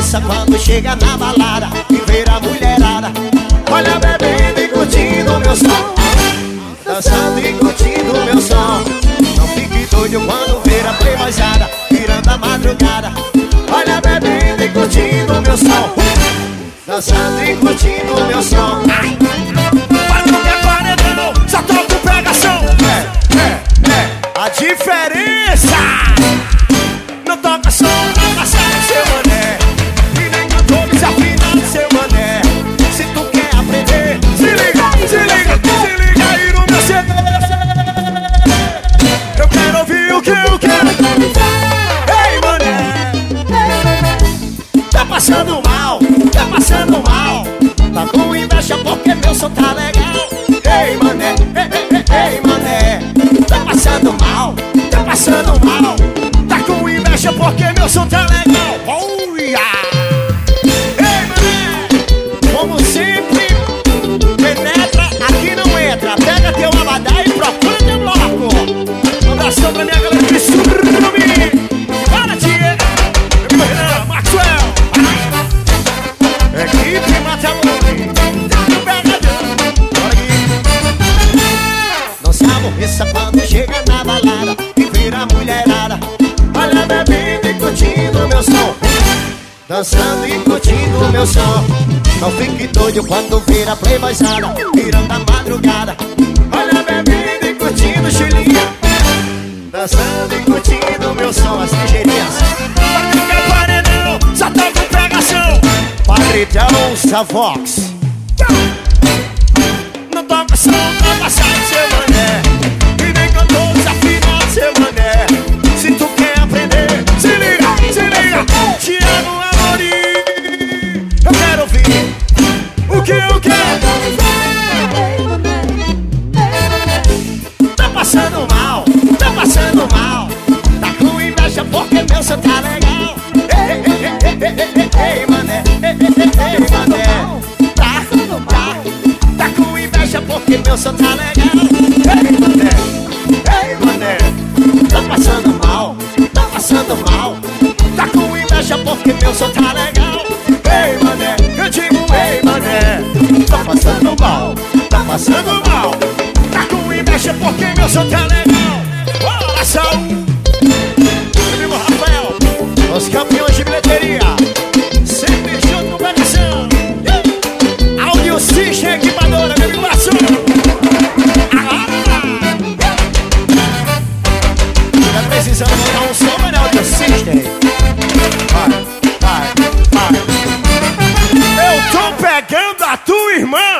missa quando chega na balada e ver a mulherada. Olha bebendo e curtindo o meu som, dançando e curtindo o meu som. Não fique doido quando ver a playboyzada virando a madrugada. Olha bebendo e curtindo o meu som, dançando e curtindo o meu som. Mas não quer paredão, só toca o pegação. A diferença não toca som, toca sério, seu mané. e nem cantor desafinado, seu mané. Se tu quer aprender, Se liga, se liga, se liga aí no meu CD. Eu quero ouvir o que eu quero. ei mané, tá passando mal, tá passando mal. Tá com inveja porque meu som tá legal. Ei mané, ei mané, tá passando mal, tá passando mal. Tá com inveja porque meu som tá legal. Oh, yeah. Ei mané, como sempre, penetra, aqui não entra. Pega teu abadá e procura teu bloco. Um abração pra minha galera de Surumi. Para, Diego, Renan, Maxwell, equipe Matamouri. Não se aborreça quando chega na balada e vira a mulherada. Olha bebendo e curtindo o meu som, dançando e curtindo o meu som. Não fique doido quando vira a playboyzada virando a madrugada. Olha bebendo e curtindo chilinha, dançando e curtindo o meu som. As ligeirinhas. mas não quer paredão, só toca o pegação. Paredão Savox. Não toca som, toca sério, seu mané. E nem cantor desafinado, seu mané. Se tu quer aprender, Se liga, Thiago Amorim. eu quero ouvir. O que eu quero. Tá passando mal, tá passando mal. Tá com inveja porque meu som tá legal. Ei mané, ei mané. Tá com inveja porque meu som tá legal. Ei mané, tá passando mal, tá passando mal. Tá com inveja porque meu som tá legal. Ei mané, eu digo ei mané. Tá passando mal, tá passando mal. Tá com inveja porque meu som tá legal. Olha só, amigo Rafael, os campeões de bilheteria, sempre junto com o Pegação. Áudio System Equipadora, meu amigo Braço. Tá precisando mandar um som, mas Áudio System. Eu tô pegando a tua irmã.